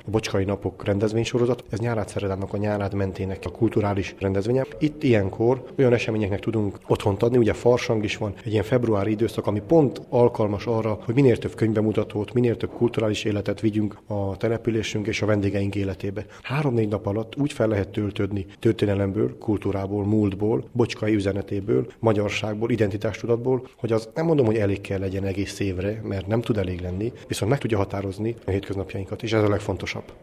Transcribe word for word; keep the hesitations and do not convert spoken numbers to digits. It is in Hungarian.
a Bocskai Napok rendezvénysorozat. Ez Nyárád Szeredának a Nyárád mentének a kulturális rendezvénye. Itt ilyenkor olyan eseményeknek tudunk otthont adni, ugye farsang is van, egy ilyen februári időszak, ami pont alkalmas arra, hogy minél több könyvbemutatót, minél több kulturális életet vigyünk a településünk és a vendégeink életébe. Három-négy nap alatt úgy fel lehet töltődni történelemből, kultúrából, múltból, Bocskai üzenetéből, magyarságból, identitástudatból, hogy az nem mondom, hogy elég kell legyen egész évre, mert nem tud elég lenni, viszont meg tudja határozni a hétköznapjainkat, és ez a legfontosabb.